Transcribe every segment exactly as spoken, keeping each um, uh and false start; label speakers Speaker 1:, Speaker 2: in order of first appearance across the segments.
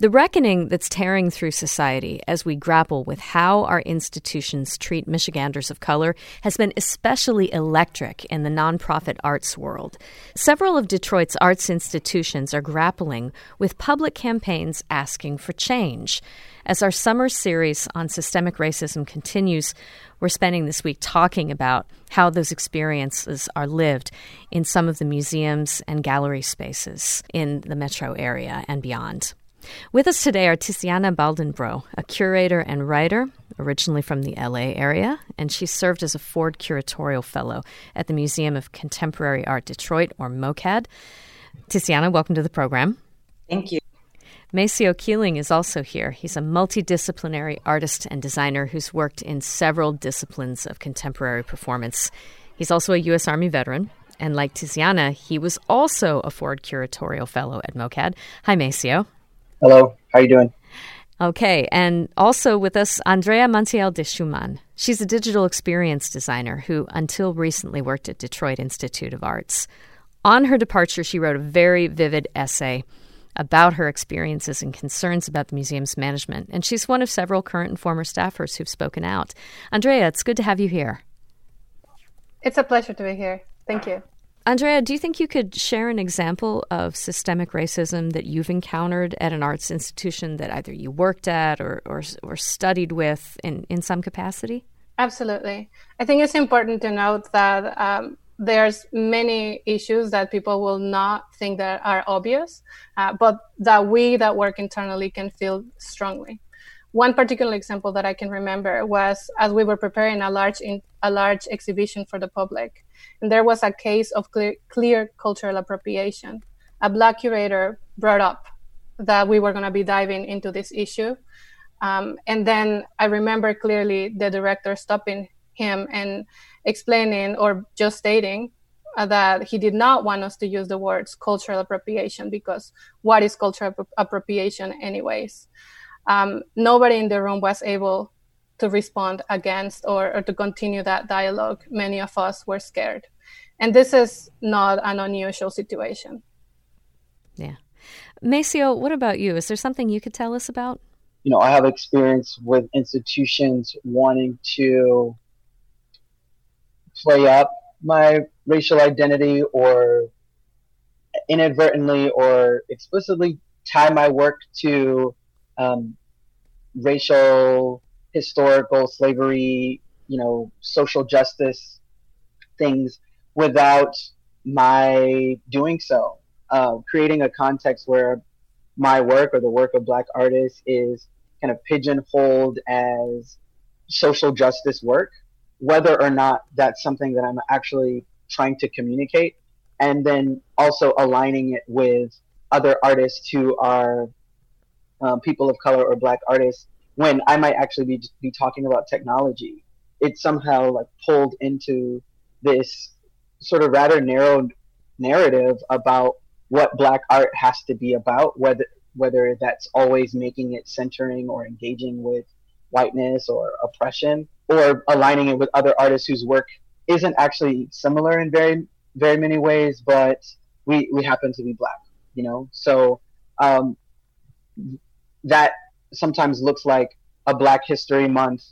Speaker 1: The reckoning that's tearing through society as we grapple with how our institutions treat Michiganders of color has been especially electric in the nonprofit arts world. Several of Detroit's arts institutions are grappling with public campaigns asking for change. As our summer series on systemic racism continues, we're spending this week talking about how those experiences are lived in some of the museums and gallery spaces in the metro area and beyond. With us today are Tiziana Baldenbrough, a curator and writer, originally from the L A area, and she served as a Ford Curatorial Fellow at the Museum of Contemporary Art Detroit, or MoCAD. Tiziana, welcome to the program.
Speaker 2: Thank you.
Speaker 1: Maceo Keeling is also here. He's a multidisciplinary artist and designer who's worked in several disciplines of contemporary performance. He's also a U S Army veteran, and like Tiziana, he was also a Ford Curatorial Fellow at MoCAD. Hi, Maceo.
Speaker 3: Hello, how are you doing?
Speaker 1: Okay, and also with us, Andrea Montiel de Schumann. She's a digital experience designer who, until recently, worked at Detroit Institute of Arts. On her departure, she wrote a very vivid essay about her experiences and concerns about the museum's management, and she's one of several current and former staffers who've spoken out. Andrea, it's good to have you here.
Speaker 4: It's a pleasure to be here. Thank you.
Speaker 1: Andrea, do you think you could share an example of systemic racism that you've encountered at an arts institution that either you worked at or or, or studied with in, in some capacity?
Speaker 4: Absolutely. I think it's important to note that um, there's many issues that people will not think that are obvious, uh, but that we that work internally can feel strongly. One particular example that I can remember was as we were preparing a large in, a large exhibition for the public, and there was a case of clear, clear cultural appropriation. A Black curator brought up that we were going to be diving into this issue. Um, and then I remember clearly the director stopping him and explaining or just stating uh, that he did not want us to use the words cultural appropriation because what is cultural ap- appropriation anyways? Um, nobody in the room was able to respond against or, or to continue that dialogue. Many of us were scared. And this is not an unusual situation.
Speaker 1: Yeah. Maceo, what about you? Is there something you could tell us about?
Speaker 3: You know, I have experience with institutions wanting to play up my racial identity or inadvertently or explicitly tie my work to um, racial, historical, slavery, you know, social justice things without my doing so. Uh, creating a context where my work or the work of Black artists is kind of pigeonholed as social justice work, whether or not that's something that I'm actually trying to communicate, and then also aligning it with other artists who are um, people of color or Black artists, when I might actually be, be talking about technology. It's somehow like pulled into this sort of rather narrow narrative about what Black art has to be about, whether whether that's always making it centering or engaging with whiteness or oppression, or aligning it with other artists whose work isn't actually similar in very, very many ways, but we, we happen to be Black, you know? So um, that sometimes looks like a Black History Month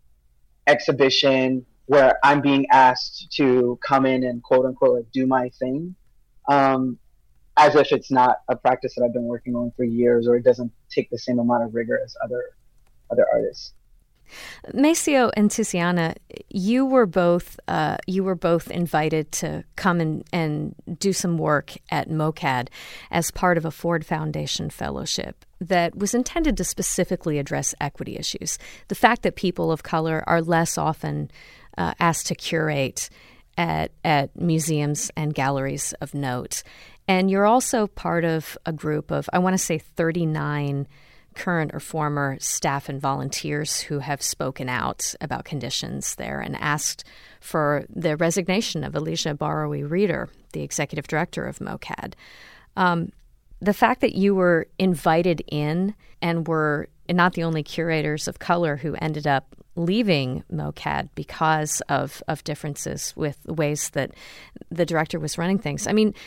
Speaker 3: exhibition where I'm being asked to come in and quote unquote like, do my thing, um, as if it's not a practice that I've been working on for years, or it doesn't take the same amount of rigor as other other artists.
Speaker 1: Maceo and Tiziana, you were both uh, you were both invited to come and, and do some work at MoCAD as part of a Ford Foundation fellowship that was intended to specifically address equity issues. The fact that people of color are less often uh, asked to curate at at museums and galleries of note. And you're also part of a group of, I want to say, thirty-nine current or former staff and volunteers who have spoken out about conditions there and asked for the resignation of Alicia Barowie-Reeder, the executive director of MoCAD. Um, the fact that you were invited in and were not the only curators of color who ended up leaving MoCAD because of, of differences with the ways that the director was running things. I mean,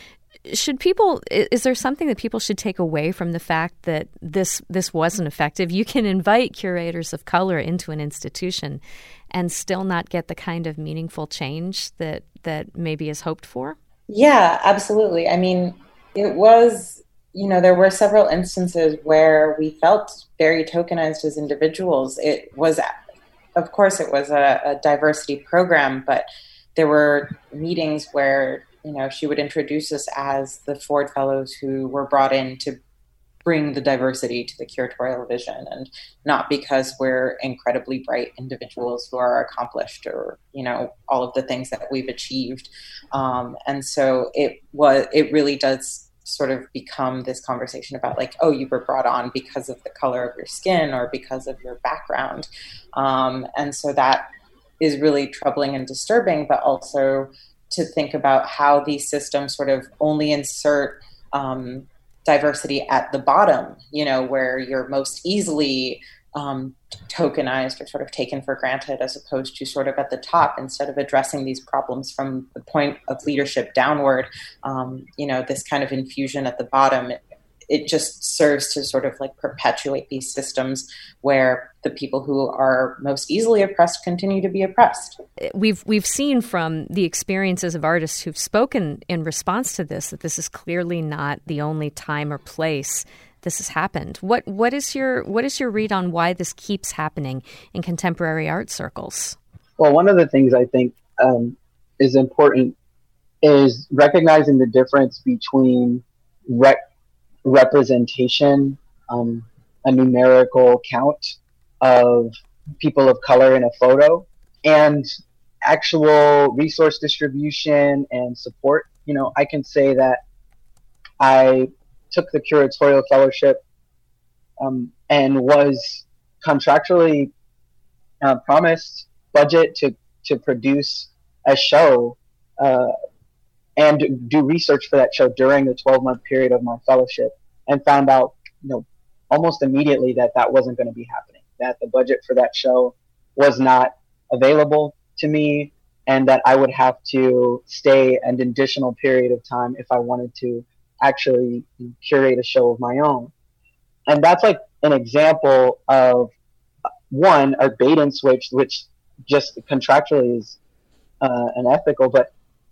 Speaker 1: should people, is there something that people should take away from the fact that this this wasn't effective? You can invite curators of color into an institution and still not get the kind of meaningful change that, that maybe is hoped for?
Speaker 2: Yeah, absolutely. I mean, it was, you know, there were several instances where we felt very tokenized as individuals. It was, of course, it was a, a diversity program, but there were meetings where, you know, she would introduce us as the Ford Fellows who were brought in to bring the diversity to the curatorial vision, and not because we're incredibly bright individuals who are accomplished or, you know, all of the things that we've achieved. Um, and so it was, it really does sort of become this conversation about like, oh, you were brought on because of the color of your skin or because of your background. Um, and so that is really troubling and disturbing, but also to think about how these systems sort of only insert um, diversity at the bottom, you know, where you're most easily um, tokenized or sort of taken for granted, as opposed to sort of at the top, instead of addressing these problems from the point of leadership downward. Um, you know, this kind of infusion at the bottom, it, it just serves to sort of like perpetuate these systems where the people who are most easily oppressed continue to be oppressed.
Speaker 1: We've we've seen from the experiences of artists who've spoken in response to this that this is clearly not the only time or place this has happened. What what is your what is your read on why this keeps happening in contemporary art circles?
Speaker 3: Well, one of the things I think um, is important is recognizing the difference between rec- representation, um, a numerical count of people of color in a photo, and actual resource distribution and support. You know, I can say that I took the curatorial fellowship um, and was contractually uh, promised budget to, to produce a show uh, and do research for that show during the twelve-month period of my fellowship, and found out, you know, almost immediately that that wasn't going to be happening, that the budget for that show was not available to me, and that I would have to stay an additional period of time if I wanted to actually curate a show of my own. And that's like an example of, one, a bait and switch, which just contractually is uh, unethical, but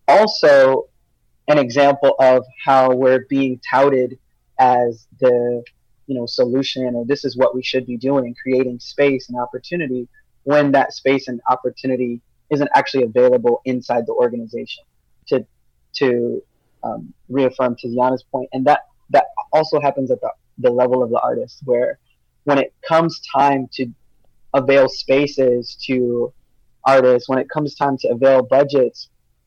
Speaker 3: also an example of how we're being touted as the, you know, solution, or this is what we should be doing, creating space and opportunity, when that space and opportunity isn't actually available inside the organization. To to um, reaffirm Tiziana's point, and that that also happens at the, the level of the artist, where when it comes time to avail spaces to artists, when it comes time to avail budgets,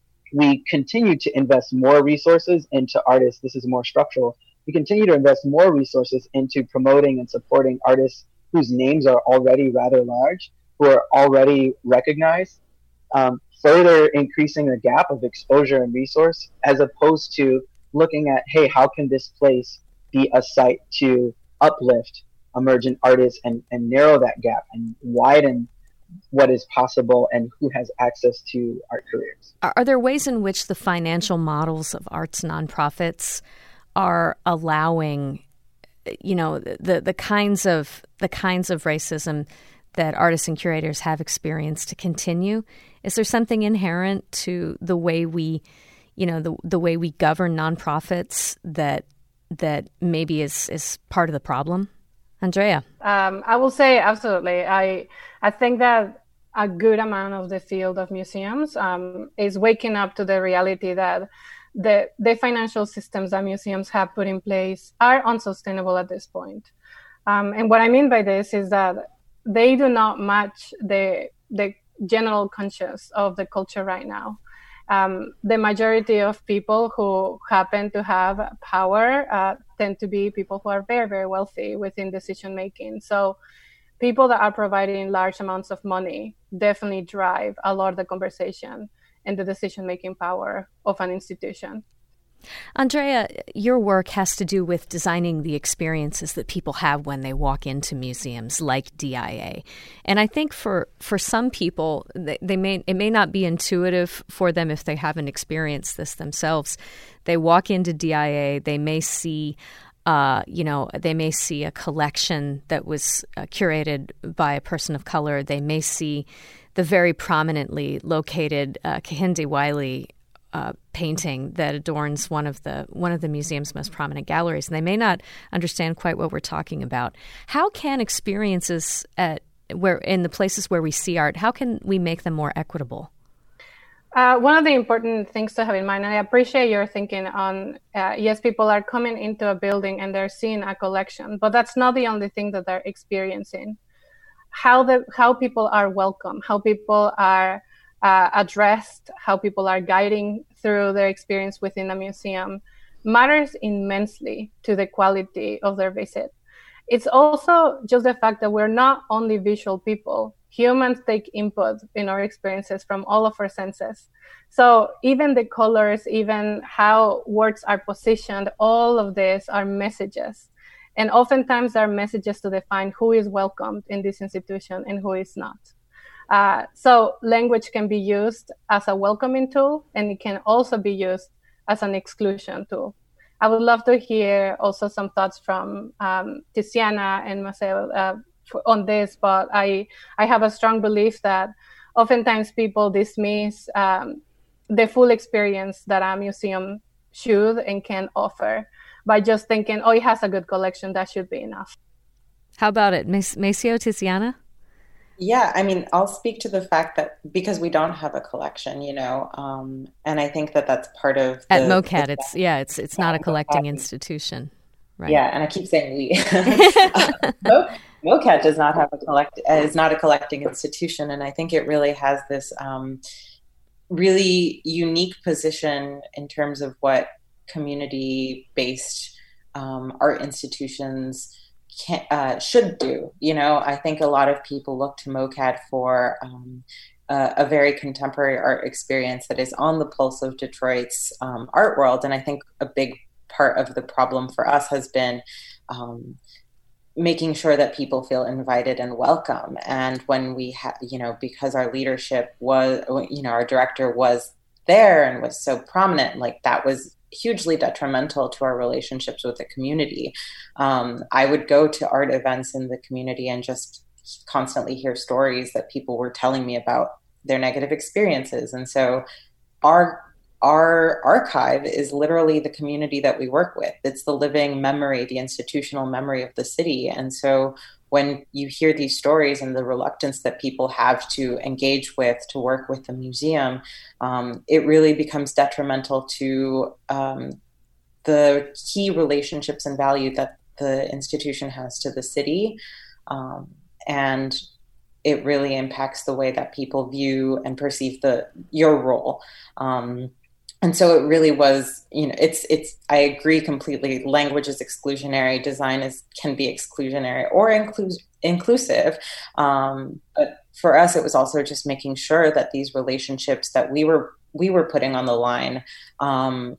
Speaker 3: we continue to invest more resources into artists. This is more structural. We continue to invest more resources into promoting and supporting artists whose names are already rather large, who are already recognized, um, further increasing the gap of exposure and resource, as opposed to looking at, hey, how can this place be a site to uplift emergent artists and, and narrow that gap and widen what is possible and who has access to art careers.
Speaker 1: Are there ways in which the financial models of arts nonprofits are allowing, you know, the the kinds of the kinds of racism that artists and curators have experienced to continue? Is there something inherent to the way we, you know, the the way we govern nonprofits that that maybe is is part of the problem? Andrea?
Speaker 4: Um, I will say absolutely. I I think that a good amount of the field of museums um, is waking up to the reality that the the financial systems that museums have put in place are unsustainable at this point. Um, and what I mean by this is that they do not match the the general conscience of the culture right now. Um, the majority of people who happen to have power uh, tend to be people who are very, very wealthy within decision making. So people that are providing large amounts of money definitely drive a lot of the conversation and the decision making power of an institution.
Speaker 1: Andrea, your work has to do with designing the experiences that people have when they walk into museums like D I A. And I think for, for some people, they, they may it may not be intuitive for them if they haven't experienced this themselves. They walk into D I A, they may see Uh, you know, they may see a collection that was uh, curated by a person of color. They may see the very prominently located uh, Kehinde Wiley uh, painting that adorns one of the one of the museum's most prominent galleries. And they may not understand quite what we're talking about. How can experiences at where in the places where we see art, how can we make them more equitable?
Speaker 4: Uh, one of the important things to have in mind, and I appreciate your thinking on, uh, yes, people are coming into a building and they're seeing a collection, but that's not the only thing that they're experiencing. How the how people are welcome, how people are uh, addressed, how people are guiding through their experience within a museum matters immensely to the quality of their visit. It's also just the fact that we're not only visual people. Humans take input in our experiences from all of our senses. So even the colors, even how words are positioned, all of this are messages. And oftentimes there are messages to define who is welcomed in this institution and who is not. Uh, so language can be used as a welcoming tool, and it can also be used as an exclusion tool. I would love to hear also some thoughts from um, Tiziana and Maceo uh, on this, but I, I have a strong belief that oftentimes people dismiss um, the full experience that a museum should and can offer by just thinking, oh, it has a good collection, that should be enough.
Speaker 1: How about it, Maceo, Tiziana?
Speaker 2: Yeah, I mean, I'll speak to the fact that because we don't have a collection, you know, um, and I think that that's part of the,
Speaker 1: at MoCAD.
Speaker 2: The,
Speaker 1: it's yeah, it's it's yeah, not a collecting MoCAD. Institution, right?
Speaker 2: Yeah, and I keep saying we. uh, MoCAD does not have a collect uh, is not a collecting institution, and I think it really has this um, really unique position in terms of what community-based um, art institutions Can, uh, should do. You know, I think a lot of people look to MoCAD for um, uh, a very contemporary art experience that is on the pulse of Detroit's um, art world. And I think a big part of the problem for us has been um, making sure that people feel invited and welcome. And when we have, you know, because our leadership was, you know, our director was there and was so prominent, like that was hugely detrimental to our relationships with the community. Um, I would go to art events in the community and just constantly hear stories that people were telling me about their negative experiences. And so our our archive is literally the community that we work with. It's the living memory, the institutional memory of the city. And so when you hear these stories and the reluctance that people have to engage with, to work with the museum, um, it really becomes detrimental to um, the key relationships and value that the institution has to the city. Um, and it really impacts the way that people view and perceive the your role. Um, And so it really was, you know, it's, it's, I agree completely. Language is exclusionary, design is, can be exclusionary or inclu- inclusive. Um, but for us, it was also just making sure that these relationships that we were, we were putting on the line um,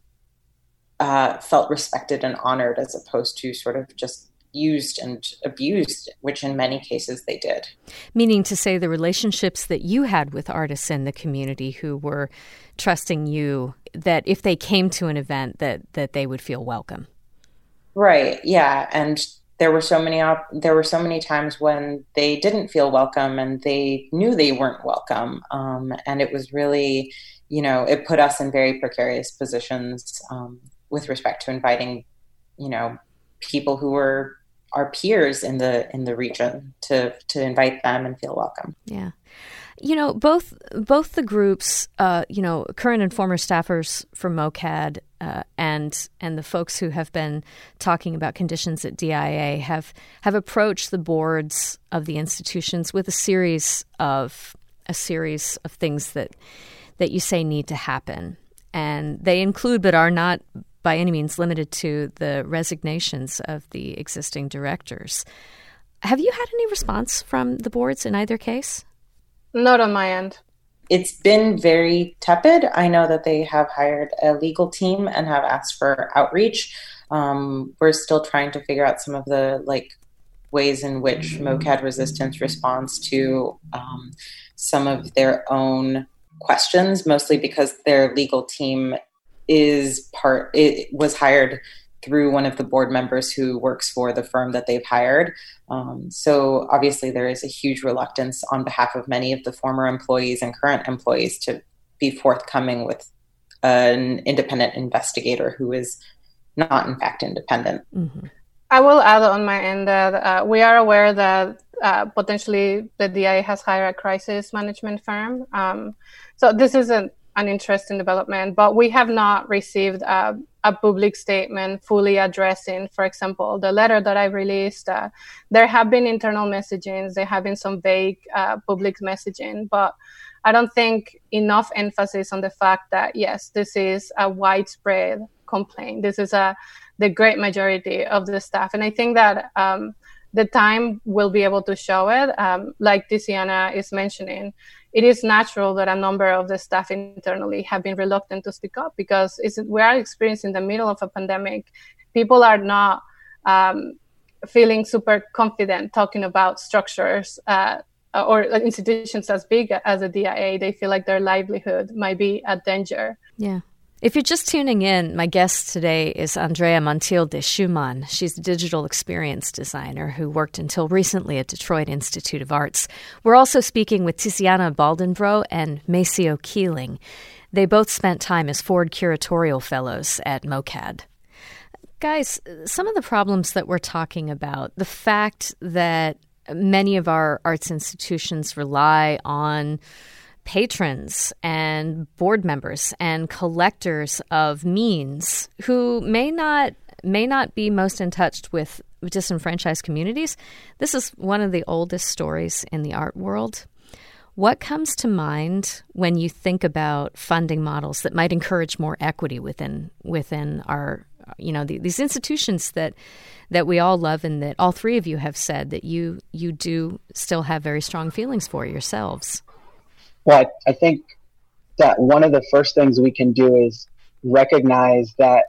Speaker 2: uh, felt respected and honored, as opposed to sort of just used and abused, which in many cases they did.
Speaker 1: Meaning to say the relationships that you had with artists in the community who were trusting you, that if they came to an event that that they would feel welcome.
Speaker 2: Right. Yeah. And there were so many op- there were so many times when they didn't feel welcome and they knew they weren't welcome. Um, and it was really, you know, it put us in very precarious positions um, with respect to inviting, you know, people who were our peers in the in the region to to invite them and feel welcome.
Speaker 1: Yeah. You know, both both the groups, uh, you know, current and former staffers from MoCAD uh, and and the folks who have been talking about conditions at D I A have have approached the boards of the institutions with a series of a series of things that that you say need to happen, and they include, but are not by any means limited to, the resignations of the existing directors. Have you had any response from the boards in either case?
Speaker 4: Not on my end.
Speaker 2: it's been very tepid. I know that they have hired a legal team and have asked for outreach. Um, we're still trying to figure out some of the like ways in which MoCAD Resistance responds to um, some of their own questions, mostly because their legal team is part, it was hired through one of the board members who works for the firm that they've hired. Um, so obviously there is a huge reluctance on behalf of many of the former employees and current employees to be forthcoming with an independent investigator who is not in fact independent.
Speaker 4: Mm-hmm. I will add on my end that uh, we are aware that uh, potentially the D I A has hired a crisis management firm. Um, so this is an, an interesting development, but we have not received uh, a public statement fully addressing, for example, the letter that I released. Uh, there have been internal messagings, there have been some vague uh, public messaging, but I don't think enough emphasis on the fact that, yes, this is a widespread complaint. This is a the great majority of the staff. And I think that um, the time will be able to show it. Um, like Tiziana is mentioning, it is natural that a number of the staff internally have been reluctant to speak up because it's, we are experiencing the middle of a pandemic. People are not um, feeling super confident talking about structures uh, or institutions as big as the D I A. They feel like their livelihood might be at danger.
Speaker 1: Yeah. If you're just tuning in, my guest today is Andrea Montiel de Schumann. She's a digital experience designer who worked until recently at Detroit Institute of Arts. We're also speaking with Tiziana Baldenbro and Maceo Keeling. They both spent time as Ford Curatorial Fellows at MoCAD. Guys, some of the problems that we're talking about, the fact that many of our arts institutions rely on patrons and board members and collectors of means who may not may not be most in touch with disenfranchised communities. This is one of the oldest stories in the art world. What comes to mind when you think about funding models that might encourage more equity within within our, you know, the, these institutions that that we all love and that all three of you have said that you you do still have very strong feelings for yourselves?
Speaker 3: Well, I, I think that one of the first things we can do is recognize that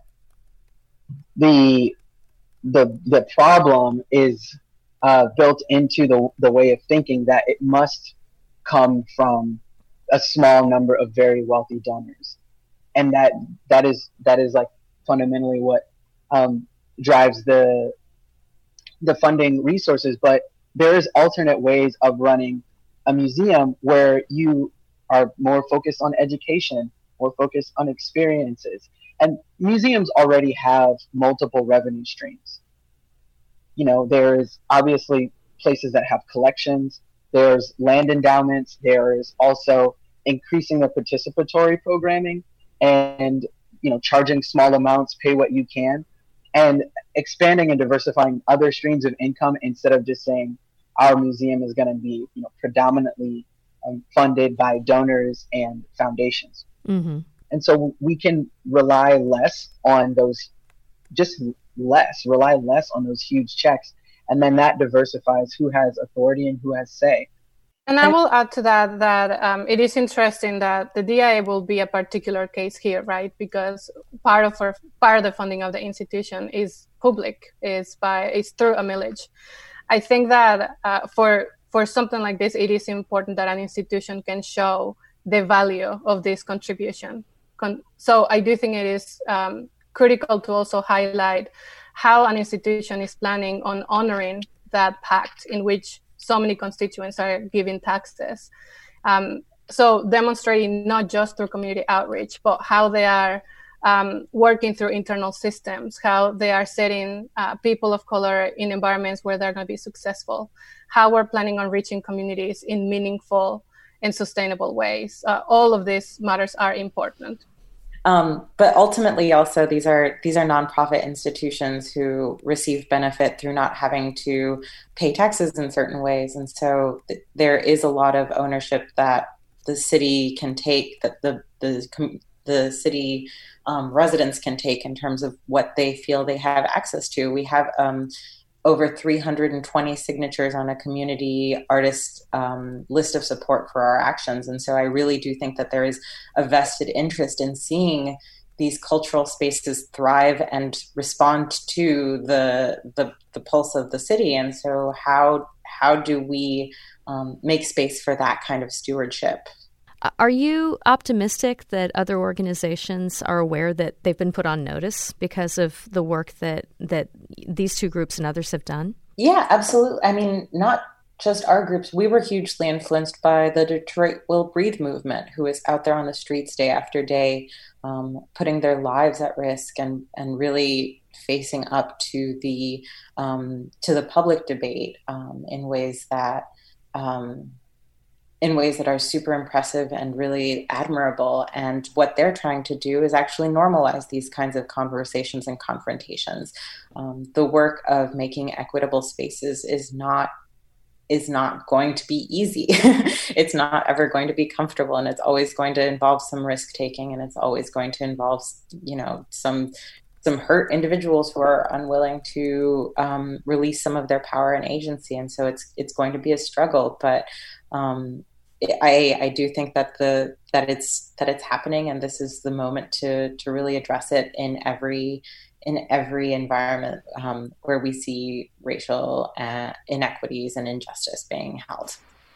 Speaker 3: the the the problem is uh, built into the the way of thinking that it must come from a small number of very wealthy donors, and that that is that is like fundamentally what um, drives the the funding resources. But there is alternate ways of running a museum where you are more focused on education, more focused on experiences. And museums already have multiple revenue streams. You know, there's obviously places that have collections, there's land endowments, there is also increasing the participatory programming and, you know, charging small amounts, pay what you can, and expanding and diversifying other streams of income instead of just saying, our museum is going to be, you know, predominantly um, funded by donors and foundations. Mm-hmm. And so we can rely less on those, just less, rely less on those huge checks. And then that diversifies who has authority and who has say.
Speaker 4: And I will add to that that um, it is interesting that the D I A will be a particular case here, right? Because part of our, part of the funding of the institution is public, is by is through a millage. I think that uh, for for something like this, it is important that an institution can show the value of this contribution. Con- so I do think it is um, critical to also highlight how an institution is planning on honoring that pact in which so many constituents are giving taxes. Um, so demonstrating not just through community outreach, but how they are um, working through internal systems, how they are setting uh, people of color in environments where they're going to be successful, how we're planning on reaching communities in meaningful and sustainable ways. Uh, all of these matters are important.
Speaker 2: Um, but ultimately, also, these are these are nonprofit institutions who receive benefit through not having to pay taxes in certain ways. And so th- there is a lot of ownership that the city can take, that the the the city um, residents can take in terms of what they feel they have access to. We have um, over three hundred twenty signatures on a community artist um, list of support for our actions. And so I really do think that there is a vested interest in seeing these cultural spaces thrive and respond to the the, the pulse of the city. And so how how do we um, make space for that kind of stewardship?
Speaker 1: Are you optimistic that other organizations are aware that they've been put on notice because of the work that that these two groups and others have done?
Speaker 2: Yeah, absolutely. I mean, not just our groups. We were hugely influenced by the Detroit Will Breathe movement, who is out there on the streets day after day, um, putting their lives at risk and and really facing up to the um, to the public debate um, in ways that. Um, in ways that are super impressive and really admirable. And what they're trying to do is actually normalize these kinds of conversations and confrontations. Um, the work of making equitable spaces is not is not going to be easy. It's not ever going to be comfortable, and it's always going to involve some risk taking, and it's always going to involve, you know, some some hurt individuals who are unwilling to um, release some of their power and agency. And so it's it's going to be a struggle, but um, I, I do think that the that it's that it's happening, and this is the moment to to really address it in every in every environment um, where we see racial uh, inequities and injustice being held.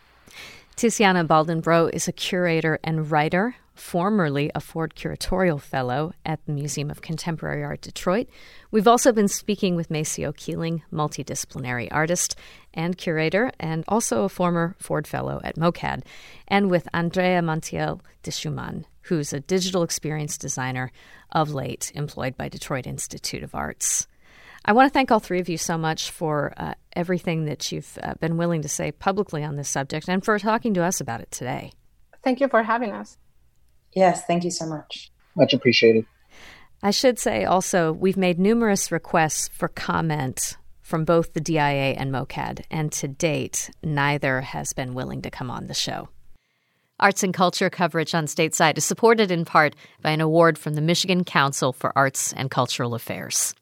Speaker 1: Tiziana Baldwin-Breaux is a curator and writer, formerly a Ford Curatorial Fellow at the Museum of Contemporary Art, Detroit. We've also been speaking with Maceo Keeling, multidisciplinary artist and curator, and also a former Ford Fellow at MOCAD, and with Andrea Montiel de Schumann, who's a digital experience designer of late employed by Detroit Institute of Arts. I want to thank all three of you so much for uh, everything that you've uh, been willing to say publicly on this subject and for talking to us about it today.
Speaker 4: Thank you for having us.
Speaker 2: Yes, thank you so much.
Speaker 3: Much appreciated.
Speaker 1: I should say also, we've made numerous requests for comment from both the D I A and MOCAD, and to date, neither has been willing to come on the show. Arts and culture coverage on Stateside is supported in part by an award from the Michigan Council for Arts and Cultural Affairs.